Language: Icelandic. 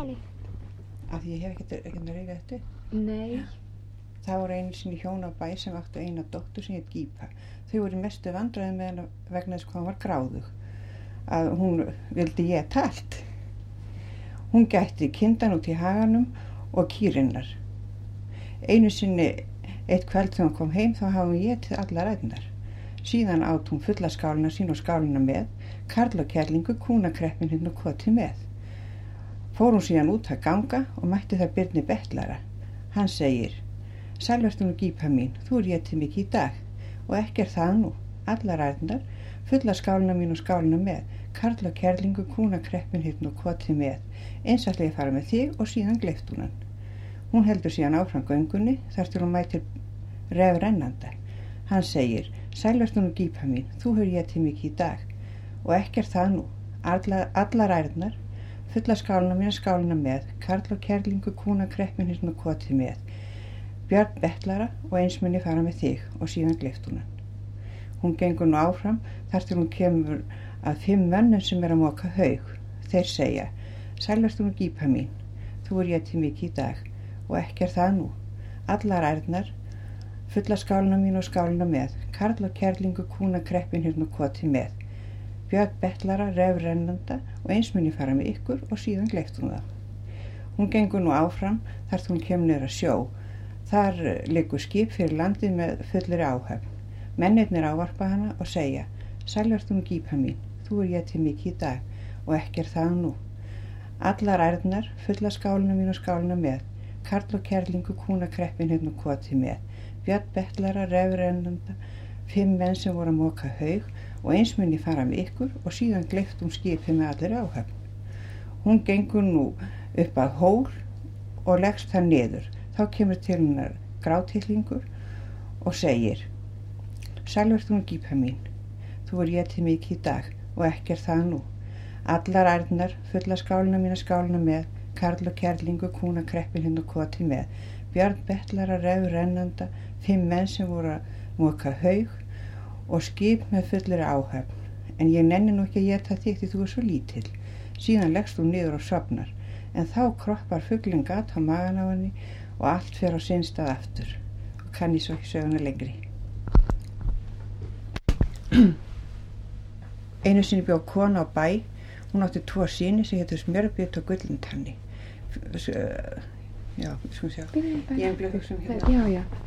manni. Af því ég hef ekki að reyfa þetta. Nei. Það voru einu sinni hjón á bæ sem áttu eina dóttur sem heit Gípa. Þau voru í mestu vandræðum með hana vegna þess hvað hún var gráðug. Að hún vildi éta allt. Hún gætti kindan út í haganum og kýrinnar. Einu sinni eitt kvöld þegar hún kom heim þá hafði hún étið allar ræðnar. Síðan át hún fulla skálina sín og skálina með, karl og kerlingu, kúnakreppin hinn og koti með. Fór hún síðan út að ganga og mætti þar Birni betlara. Hann segir: Sæl vertu nú Gípa mín, þú étið mikið í dag og ekki það nú, allar ræðnar, fulla skálina mín og skálina með, karl og kerlingu, kúnakreppin hinn og koti með, eins ætla ég að fara með þig og síðan gleypt hún hann. Hún heldur síðan áfram göngunni þar til hún mætir ref rennanda. Hann segir: Sæl vertu nú Gípa mín, þú étið mikið í dag og ekki það nú, allar ræðnar, fulla skálina mín og skálina með, karl og kerlingu, kúnakreppin hinn og koti með, Björn betlara og eins mun ég fara með þig og síðan gleypt hún hann. Hún gengur nú áfram þar til hún kemur að 5 mönnum sem að moka haug. Þeir segja: Sæl vertu nú Gípa mín, þú étið mikið í dag og ekki það nú, allar ærnar, fulla skálina mín og skálina með, karl og kerlingu, kúnakreppin hinn og koti með, Björn betlara, ref rennanda og eins mun ég fara með ykkur og síðan gleypt hún það. Hún gengur nú áfram þar til hún kemur niður að sjó. Þar liggur skip fyrir landið með fullri áhöfn. Mennirnir ávarpa hana og segja: Sæl vertu nú Gípa mín, þú étið mikið í dag og ekki það nú, allar ærnar, fulla skálina mín og skálina með, karl og kerlingu, kúnakreppin hinn og koti með, Björn betlara, ref rennanda, 5 menn sem voru að moka haug og eins mun ég fara með ykkur og síðan gleypt hún skipið með allir áhöfn. Hún gengur nú upp að hól og leggst þar niður. Þá kemur til hennar grátillingur og segir: Sæl vertu nú Gípa mín, þú étið mikið í dag og ekki það nú, allar ærnar, fulla skálina mín og skálina með, karl og kerlingu, kúnakreppin hinn og koti með, Björn betlara, ref rennanda, 5 menn sem voru að moka haug og skip með fullri áhöfn. En ég nenni nú ekki að éta þig því þú svo lítill. Síðan leggst þú niður og sofnar, en þá kroppar fuglinn gat á magan á henni og allt fer á sinn stað aftur. Og kann ég svo ekki söguna lengri. Einu sinni bjó kona á bæ. Hún átti 2 syni sem hétu Smjörbit og Gullintanni. Já, við skulum sjá. Ég hef hugsa hérna. Já.